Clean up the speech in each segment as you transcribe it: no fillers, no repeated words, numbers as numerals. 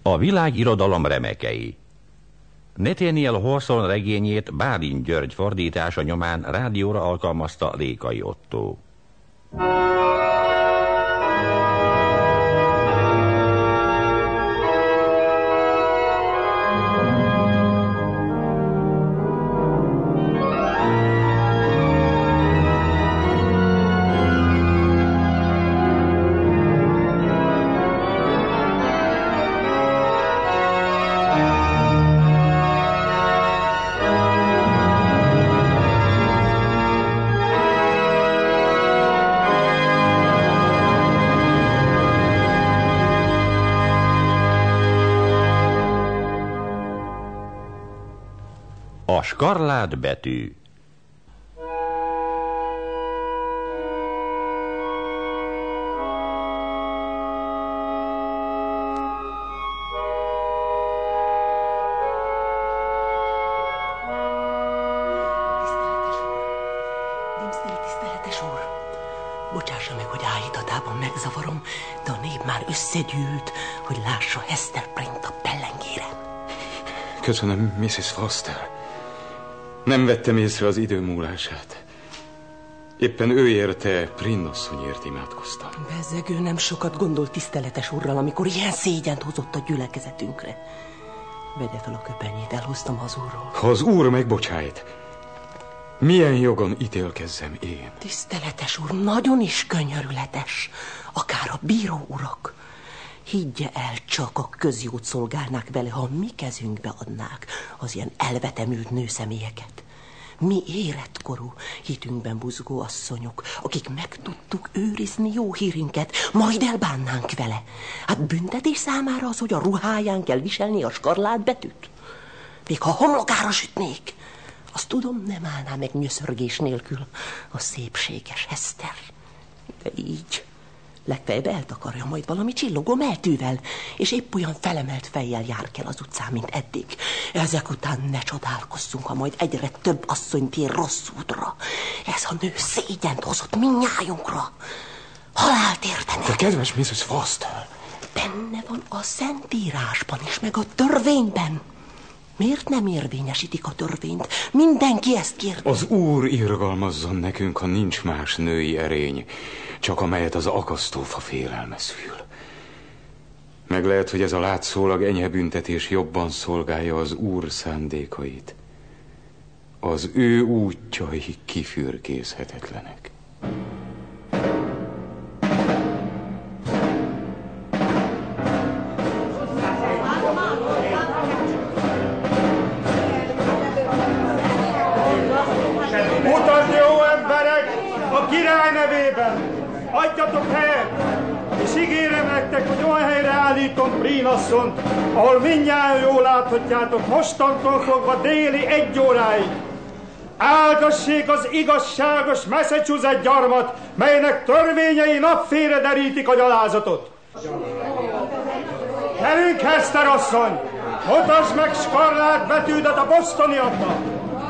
A világirodalom remekei. Nathaniel Hawthorne regényét Bálint György fordítása nyomán rádióra alkalmazta Lékai Ottó. A skarlát betű. Tiszteletes úr, bocsássa meg, hogy áhítatában megzavarom, de a nép már összegyűlt, hogy lássa Hester Prynne a pellengére. Köszönöm, Mrs. Foster. Nem vettem észre az idő múlását. Éppen ő érte, Prynne asszonyért imádkoztam. Bezzegő nem sokat gondolt tiszteletes úrral, amikor ilyen szégyent hozott a gyülekezetünkre. Vegye fel a köpenyét, elhoztam az úrról. Ha az úr megbocsájt, milyen jogon ítélkezzem én? Tiszteletes úr, nagyon is könyörületes, akár a bíró urak. Higgye el, csak a közjót szolgálnák vele, ha mi kezünkbe adnák az ilyen elvetemült nőszemélyeket. Mi érettkorú, hitünkben buzgó asszonyok, akik meg tudtuk őrizni jó hírünket, majd elbánnánk vele. Hát büntetés számára az, hogy a ruháján kell viselni a skarlát betűt. Még ha homlokára sütnék, azt tudom, nem állná meg nyöszörgés nélkül a szépséges Hester. De így legfeljebb eltakarja majd valami csillogó meltűvel, és épp olyan felemelt fejjel jár kell az utcán, mint eddig. Ezek után ne csodálkozzunk, ha majd egyre több asszony tér rossz útra. Ez a nő szégyent hozott mindnyájunkra. Halált értenek. De kedves Mrs. Foster! Benne van a Szentírásban is, meg a törvényben. Miért nem érvényesítik a törvényt? Mindenki ezt kérdezi. Az Úr irgalmazzon nekünk, ha nincs más női erény, csak amelyet az akasztófa félelme szül. Meg lehet, hogy ez a látszólag enyhe büntetés jobban szolgálja az Úr szándékait. Az ő útjai kifürkészhetetlenek. Király nevében adjatok helyet, és ígérem nektek, hogy olyan helyre állítom Prynne asszonyt, ahol mindnyájan jól láthatjátok mostantól fogva déli 1 óráig. Áldassék az igazságos Massachusetts gyarmat, melynek törvényei napfényre derítik a gyalázatot. Gyerünk, Hester asszony! Mutasd meg skarlát betűdet a bostoniaknak!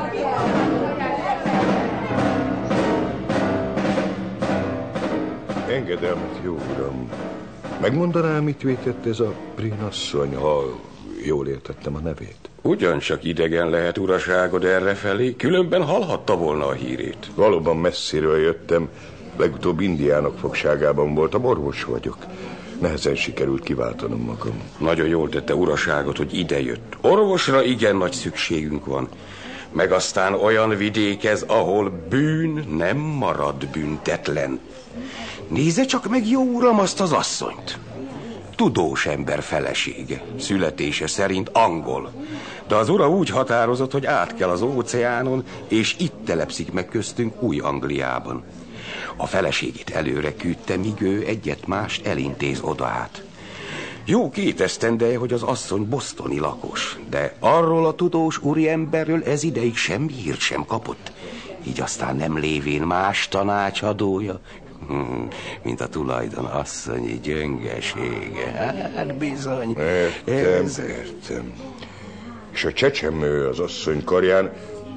Engedelmet, jó uram. Megmondaná, mit vétett ez a Prynne asszony, ha jól értettem a nevét? Ugyancsak idegen lehet, uraságod, errefelé, különben hallhatta volna a hírét. Valóban messziről jöttem, legutóbb indiánok fogságában voltam, orvos vagyok. Nehezen sikerült kiváltanom magam. Nagyon jól tette, uraságod, hogy idejött. Orvosra igen nagy szükségünk van. Meg aztán olyan vidék ez, ahol bűn nem marad büntetlen. Nézze csak meg, jó uram, azt az asszonyt. Tudós ember felesége, születése szerint angol. De az ura úgy határozott, hogy át kell az óceánon, és itt telepszik meg köztünk Új-Angliában. A feleségét előre küldte, míg ő egyet-mást elintéz oda át. Jó 2 esztendeje, hogy az asszony bostoni lakos, de arról a tudós úriemberről ez ideig semmi hírt sem kapott. Így aztán nem lévén más tanácsadója, mint a tulajdon asszonyi gyöngesége. Hát bizony. Értem. És a csecsemő az asszony karján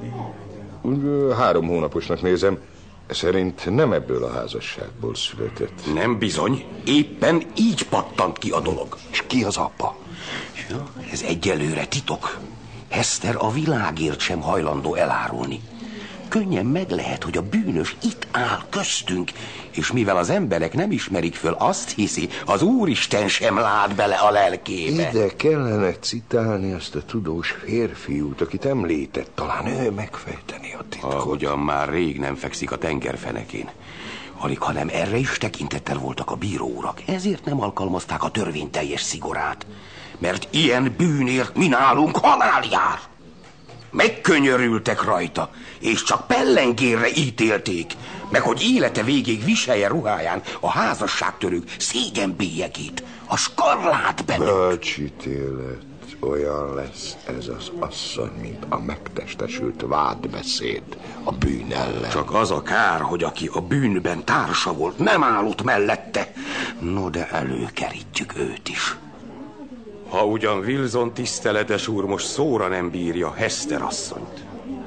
3 hónaposnak nézem, szerint nem ebből a házasságból született. Nem bizony, éppen így pattant ki a dolog. És ki az apa? Ja, ez egyelőre titok. Hester a világért sem hajlandó elárulni. Könnyen meg lehet, hogy a bűnös itt áll köztünk, és mivel az emberek nem ismerik föl, azt hiszi, az Úristen sem lát bele a lelkébe. Ide kellene citálni ezt a tudós férfiút, akit említett. Talán ő megfejteni a titkot. Ahogyan már rég nem fekszik a tengerfenekén. Alig, hanem erre is tekintettel voltak a bíróurak. Ezért nem alkalmazták a törvény teljes szigorát. Mert ilyen bűnért mi nálunk halál jár. Megkönyörültek rajta, és csak pellengérre ítélték, meg hogy élete végéig viselje ruháján a házasságtörők szégyenbélyegét, a skarlátbetűt. Bölcsítélet, olyan lesz ez az asszony, mint a megtestesült vádbeszéd a bűn ellen. Csak az a kár, hogy aki a bűnben társa volt, nem állott mellette. No, de előkerítjük őt is. Ha ugyan Wilson tiszteletes úr most szóra nem bírja Hester asszonyt.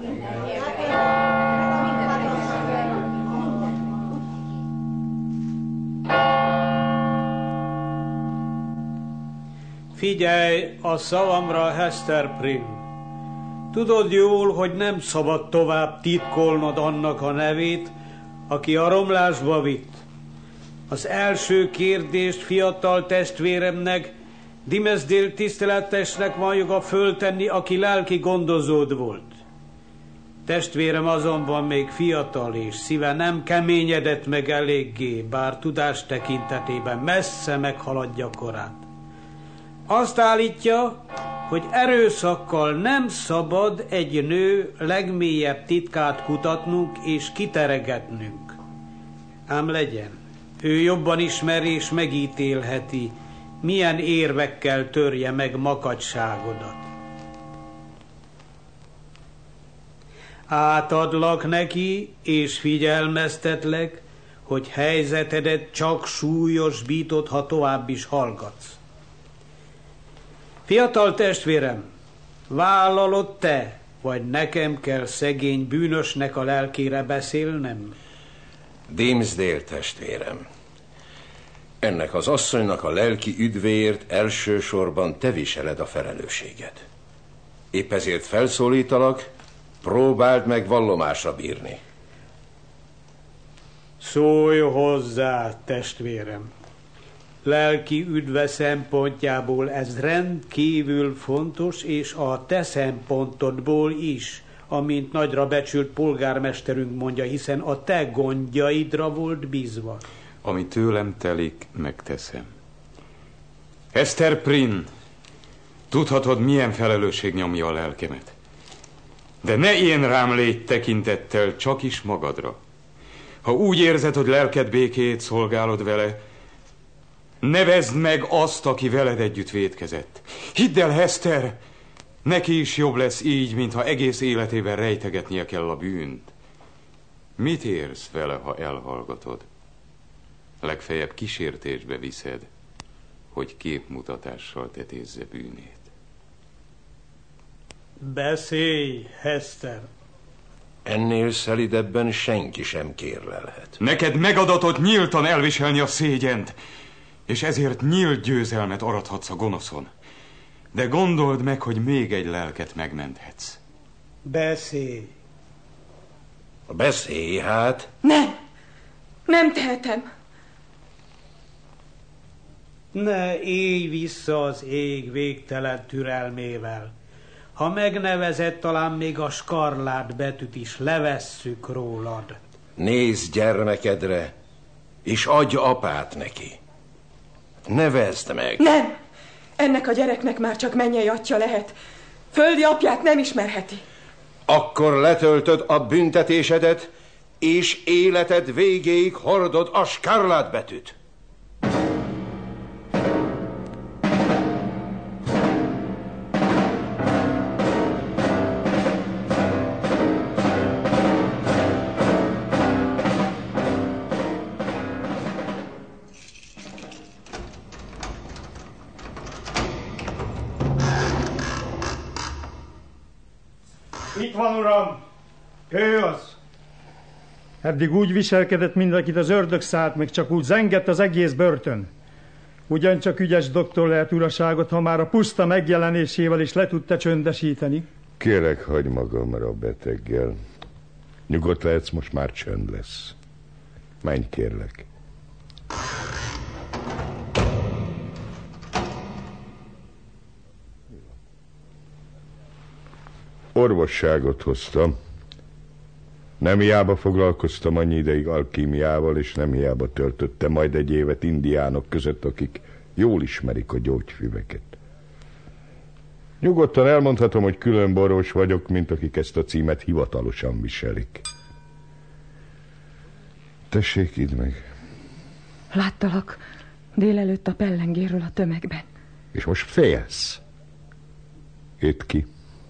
Figyelj a szavamra, Hester Prynne. Tudod jól, hogy nem szabad tovább titkolnod annak a nevét, aki a romlásba vitt. Az első kérdést fiatal testvéremnek, Dimmesdale tiszteletesnek van joga föltenni, aki lelki gondozód volt. Testvérem azonban még fiatal, és szíve nem keményedett meg eléggé, bár tudás tekintetében messze meghaladja korát. Azt állítja, hogy erőszakkal nem szabad egy nő legmélyebb titkát kutatnunk és kiteregetnünk. Ám legyen, ő jobban ismeri és megítélheti, milyen érvekkel törje meg makacságodat. Átadlak neki, és figyelmeztetlek, hogy helyzetedet csak súlyosbítod, ha tovább is hallgatsz. Fiatal testvérem, vállalod te, vagy nekem kell szegény bűnösnek a lelkére beszélnem? Dimmesdale testvérem, ennek az asszonynak a lelki üdvéért elsősorban te viseled a felelősséget. Épp ezért felszólítalak, próbáld meg vallomásra bírni. Szólj hozzá, testvérem! Lelki üdve szempontjából ez rendkívül fontos, és a te szempontodból is, amint nagyra becsült polgármesterünk mondja, hiszen a te gondjaidra volt bízva. Ami tőlem telik, megteszem. Hester Prynne, tudhatod, milyen felelősség nyomja a lelkemet. De ne én rám légy tekintettel, csak is magadra. Ha úgy érzed, hogy lelked békéjét szolgálod vele, nevezd meg azt, aki veled együtt vétkezett. Hidd el, Hester, neki is jobb lesz így, mintha egész életében rejtegetnie kell a bűnt. Mit érsz vele, ha elhallgatod? Legfeljebb kísértésbe viszed, hogy képmutatással tetézze bűnét. Beszélj, Hester! Ennél szelidebben senki sem kérlelhet. Neked megadatott nyíltan elviselni a szégyent, és ezért nyílt győzelmet arathatsz a gonoszon. De gondold meg, hogy még egy lelket megmenthetsz. Beszélj! Beszélj hát! Nem tehetem. Ne élj vissza az ég végtelen türelmével. Ha megnevezed, talán még a skarlát betűt is levesszük rólad. Nézz gyermekedre, és adj apát neki. Nevezd meg! Nem! Ennek a gyereknek már csak mennyei atya lehet. Földi apját nem ismerheti. Akkor letöltöd a büntetésedet, és életed végéig hordod a skarlát betűt. Itt van, uram! Ő az! Eddig úgy viselkedett, mint akit az ördög szállt, meg csak úgy zengett az egész börtön. Ugyancsak ügyes doktor lehet uraságot, ha már a puszta megjelenésével is le tudta csöndesíteni. Kérlek, hagyd magamra a beteggel. Nyugodt lehetsz, most már csönd lesz. Menj, kérlek. Orvosságot hoztam. Nem hiába foglalkoztam annyi ideig alkímiával, és nem hiába töltöttem majd egy évet indiánok között, akik jól ismerik a gyógyfüveket. Nyugodtan elmondhatom, hogy különb orvos vagyok, mint akik ezt a címet hivatalosan viselik. Tessék, idd meg. Láttalak délelőtt a pellengéről a tömegben. És most félsz? Édd ki.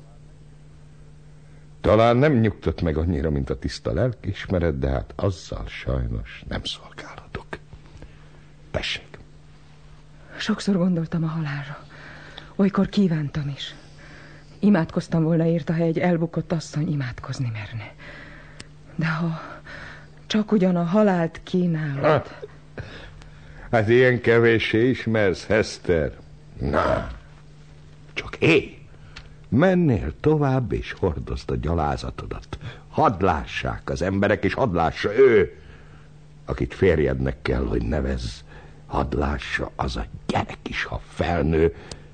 Talán nem nyugtat meg annyira, mint a tiszta lelkiismeret, de hát azzal sajnos nem szolgálhatok. Tessék. Sokszor gondoltam a halálra. Olykor kívántam is. Imádkoztam volna érte, ha egy elbukott asszony imádkozni merne. De ha csak ugyan a halált kínálod... Hát ilyen kevéssé ismersz, Hester. Na, csak élj. Mennél tovább, és hordozd a gyalázatodat. Hadd lássák az emberek, és hadd lássa ő, akit férjednek kell, hogy nevezz. Hadd lássa az a gyerek is, ha felnő,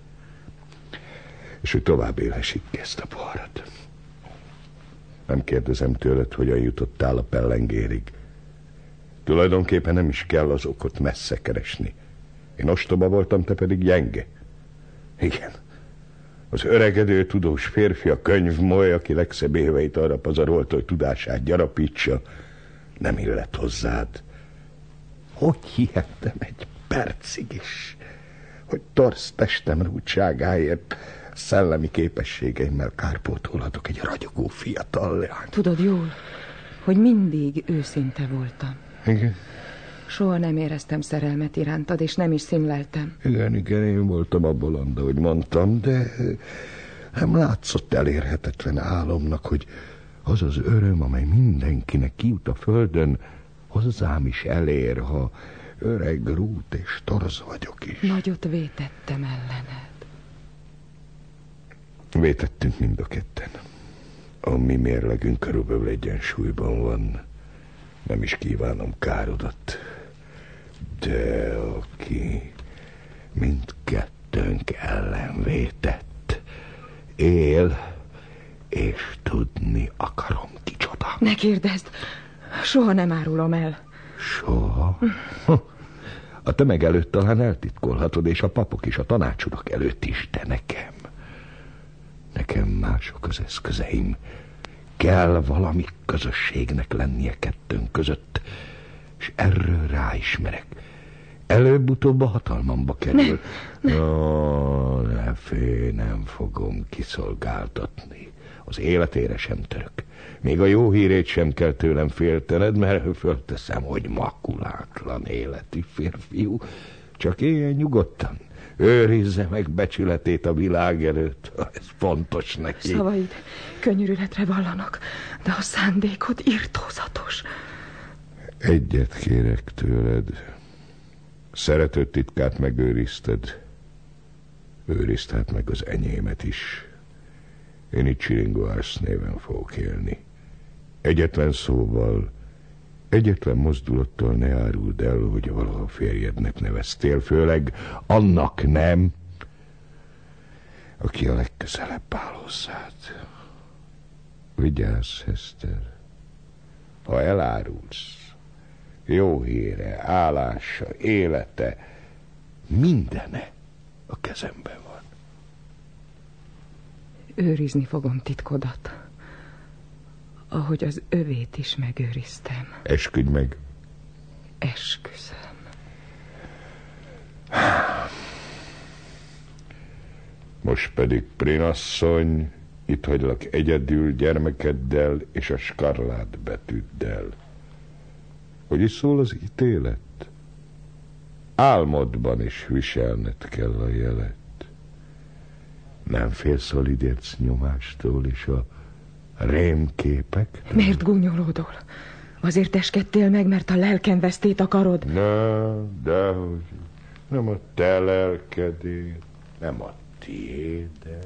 és ő tovább élhessék ki ezt a poharat. Nem kérdezem tőled, hogyan jutottál a pellengérig. Tulajdonképpen nem is kell az okot messze keresni. Én ostoba voltam, te pedig gyenge. Igen. Az öregedő tudós férfi, a könyvmoly, aki legszebb éveit arra pazarolta, hogy tudását gyarapítsa, nem illet hozzád. Hogy hihettem egy percig is, hogy torz testem rúdságáért szellemi képességeimmel kárpótolhatok egy ragyogó fiatal leányt. Tudod jól, hogy mindig őszinte voltam. Igen. Soha nem éreztem szerelmet irántad, és nem is szimleltem. Igen, én voltam a bolond, ahogy mondtam, de nem látszott elérhetetlen álomnak, hogy az az öröm, amely mindenkinek kijut a földön, hozzám is elér, ha öreg, rút és torz vagyok is. Nagyot vétettem ellened. Vétettünk mind a ketten. A mi mérlegünk körülbelül egyensúlyban van. Nem is kívánom károdat. De aki mindkettőnk ellen vétett, él, és tudni akarom kicsoda. Ne kérdezd, soha nem árulom el. Soha? A tömeg előtt talán eltitkolhatod, és a papok és a tanácsurak előtt is, de nekem mások az eszközeim. Kell valami közösségnek lennie kettőnk között, és erről ráismerek. Előbb-utóbb a hatalmamba kerül. Ne félj, nem fogom kiszolgáltatni. Az életére sem török. Még a jó hírét sem kell tőlem féltened, mert fölteszem, hogy makulátlan életű férfiú. Csak éljen nyugodtan. Őrizze meg becsületét a világ előtt. Ez fontos neki. Szavaid könyörületre vallanak, de a szándékod irtózatos. Egyet kérek tőled. Szeretőd titkát megőrizted. Őrizd hát meg az enyémet is. Én itt Csiringoász néven fogok élni. Egyetlen szóval, egyetlen mozdulattal ne áruld el, hogy valaha férjednek neveztél, főleg annak nem, aki a legközelebb áll hozzád. Vigyázz, Hester, ha elárulsz, jó híre, állása, élete, mindene a kezemben van. Őrizni fogom titkodat, ahogy az övét is megőriztem. Esküdj meg. Esküszöm. Most pedig, Prinasszony, itt hagylak egyedül gyermekeddel és a skarlát betűddel. Hogy is szól az ítélet? Álmodban is viselned kell a jelet. Nem félsz a lidérc nyomástól és a rémképek? Miért gúnyolódol? Azért eskedtél meg, mert a lelkem vesztét akarod? Na, dehogy. Nem a te lelkedét, nem a tiédet.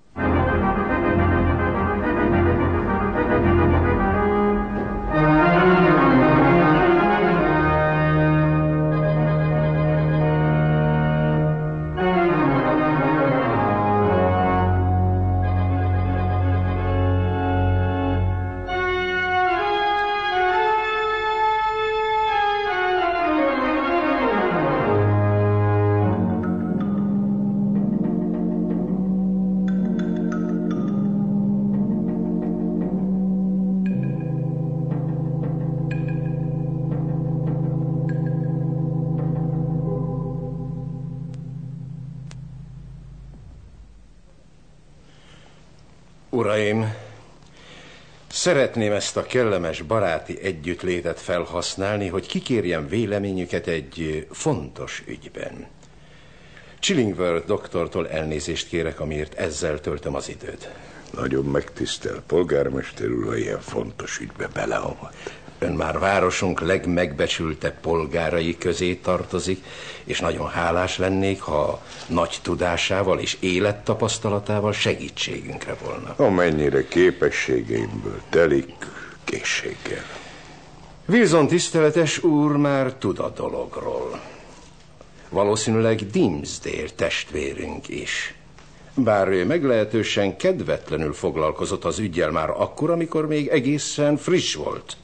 Uraim, szeretném ezt a kellemes baráti együttlétet felhasználni, hogy kikérjem véleményüket egy fontos ügyben. Chillingworth doktortól elnézést kérek, amiért ezzel töltöm az időt. Nagyon megtisztel, polgármester úr, ha ilyen fontos ügybe beleavat. Ön már városunk legmegbecsültebb polgárai közé tartozik, és nagyon hálás lennék, ha nagy tudásával és élettapasztalatával segítségünkre volna. Amennyire képességeimből telik, készséggel. Wilson tiszteletes úr már tud a dologról. Valószínűleg Dimmesdale testvérünk is. Bár ő meglehetősen kedvetlenül foglalkozott az üggyel már akkor, amikor még egészen friss volt.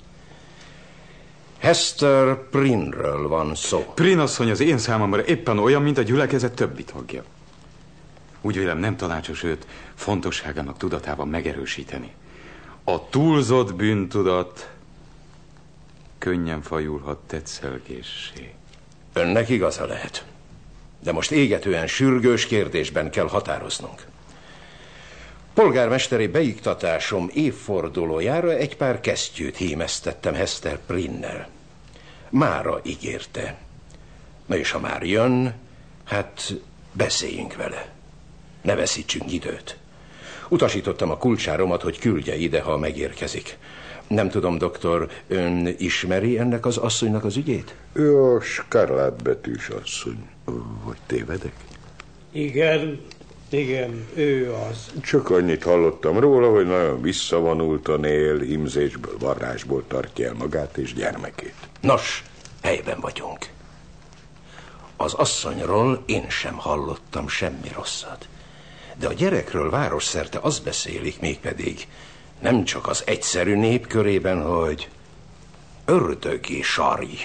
Hester Prynneről van szó. Prynne asszony az én számomra éppen olyan, mint a gyülekezet többi tagja. Úgy vélem, nem tanácsos őt fontosságának tudatában megerősíteni. A túlzott bűntudat könnyen fajulhat tetszelgéssé. Önnek igaza lehet. De most égetően sürgős kérdésben kell határoznunk. Polgármesteri beiktatásom évfordulójára egy pár kesztyűt hímeztettem Hester Prynnel. Mára ígérte. Na és ha már jön, hát beszéljünk vele. Ne veszítsünk időt. Utasítottam a kulcsáromat, hogy küldje ide, ha megérkezik. Nem tudom, doktor, ön ismeri ennek az asszonynak az ügyét? Ő a Scarlett betűs asszony. Vagy tévedek? Igen, ő az. Csak annyit hallottam róla, hogy nagyon visszavonultan él, hímzésből, varrásból tartja el magát és gyermekét. Nos, helyben vagyunk. Az asszonyról én sem hallottam semmi rosszat. De a gyerekről városszerte azt beszélik, mégpedig nem csak az egyszerű nép körében, hogy ördögi sarj.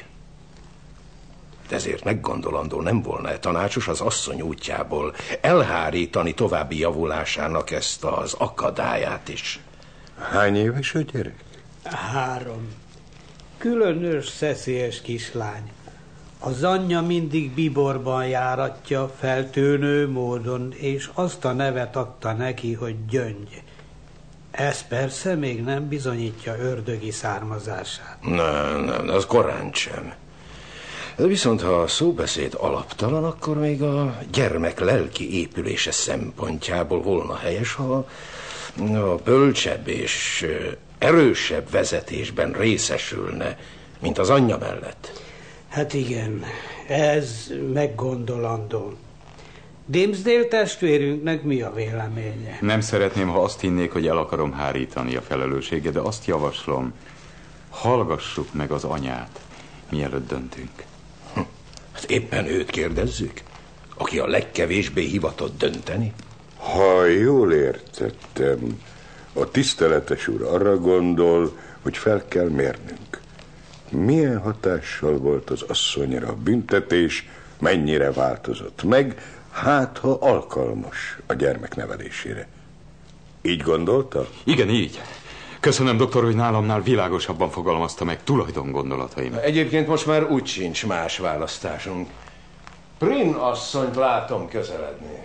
De ezért meggondolandó nem volna tanácsos az asszony útjából elhárítani további javulásának ezt az akadályát is. Hány éves a gyerek? 3. Különös szeszélyes kislány. Az anyja mindig biborban járatja feltűnő módon, és azt a nevet adta neki, hogy Gyöngy. Ez persze még nem bizonyítja ördögi származását. Nem, az korán sem. De viszont ha a szóbeszéd alaptalan, akkor még a gyermek lelki épülése szempontjából volna helyes, ha a bölcsebb és erősebb vezetésben részesülne, mint az anyja mellett. Hát igen, ez meggondolandó. Dimmesdale testvérünknek mi a véleménye? Nem szeretném, ha azt hinnék, hogy el akarom hárítani a felelősséget, de azt javaslom, hallgassuk meg az anyát, mielőtt döntünk. Hát éppen őt kérdezzük, aki a legkevésbé hivatott dönteni. Ha jól értettem, a tiszteletes úr arra gondol, hogy fel kell mérnünk. Milyen hatással volt az asszonyra a büntetés, mennyire változott meg, hát ha alkalmas a gyermek nevelésére. Így gondolta? Igen, így. Köszönöm, doktor, hogy nálamnál világosabban fogalmazta meg tulajdon gondolataim. Egyébként most már úgy sincs más választásunk. Prynne asszonyt látom közeledni.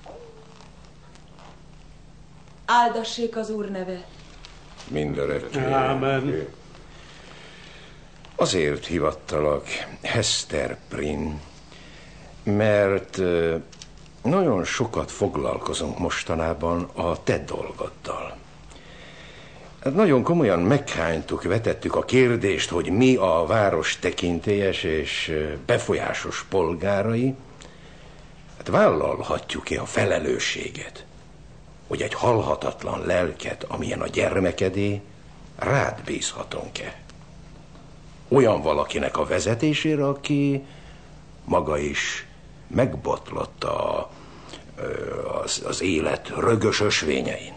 Áldassék az Úr neve. Mindörökké. Ámen. Azért hivattalak, Hester Prynne, mert nagyon sokat foglalkozunk mostanában a te dolgoddal. Nagyon komolyan meghánytuk, vetettük a kérdést, hogy mi a város tekintélyes és befolyásos polgárai, Hát vállalhatjuk-e a felelősséget, hogy egy halhatatlan lelket, amilyen a gyermekedé, rád bízhatunk-e? Olyan valakinek a vezetésére, aki maga is megbotlott az élet rögös ösvényein.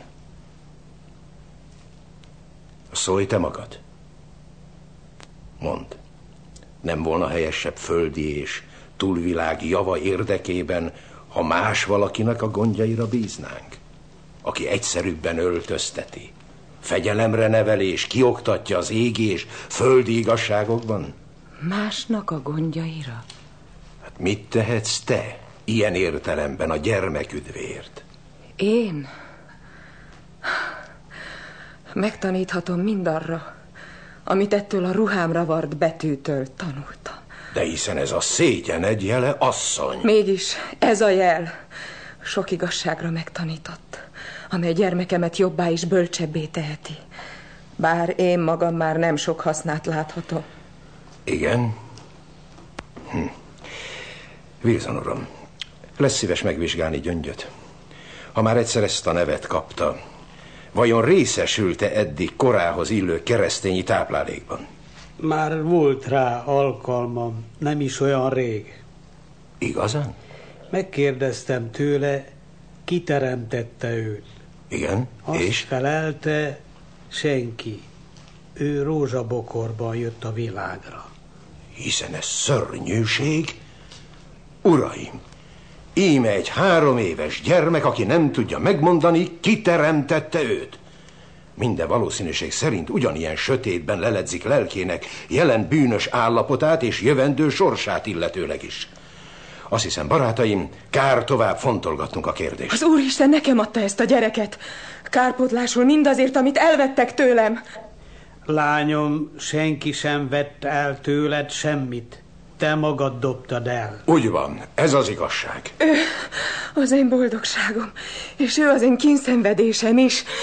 Szólj te magad. Mondd, nem volna helyesebb földi és túlvilág java érdekében, ha más valakinek a gondjaira bíznánk, aki egyszerűbben öltözteti, fegyelemre neveli és kioktatja az égi és földi igazságokban? Másnak a gondjaira? Hát mit tehetsz te ilyen értelemben a gyermeküdvért? Én? Megtaníthatom mindarra, amit ettől a ruhámra vart betűtől tanultam. De hiszen ez a szégyened jele, asszony. Mégis ez a jel sok igazságra megtanított, amely gyermekemet jobbá és bölcsebbé teheti. Bár én magam már nem sok hasznát láthatom. Igen? Wilson uram, lesz szíves megvizsgálni Gyöngyöt. Ha már egyszer ezt a nevet kapta, vajon részesült-e eddig korához illő keresztényi táplálékban? Már volt rá alkalmam, nem is olyan rég. Igazán? Megkérdeztem tőle, ki teremtette őt. Igen, azt és? felelte, senki. Ő rózsabokorban jött a világra. Hiszen ez szörnyűség. Uraim, íme egy 3 éves gyermek, aki nem tudja megmondani, ki teremtette őt. Minden valószínűség szerint ugyanilyen sötétben leledzik lelkének jelen bűnös állapotát és jövendő sorsát illetőleg is. Azt hiszem, barátaim, kár tovább fontolgatnunk a kérdést. Az Úristen nekem adta ezt a gyereket. Kárpótlásul mindazért, amit elvettek tőlem. Lányom, senki sem vett el tőled semmit. Te magad dobtad el. Úgy van, ez az igazság. Ő az én boldogságom, és ő az én kínszenvedésem is.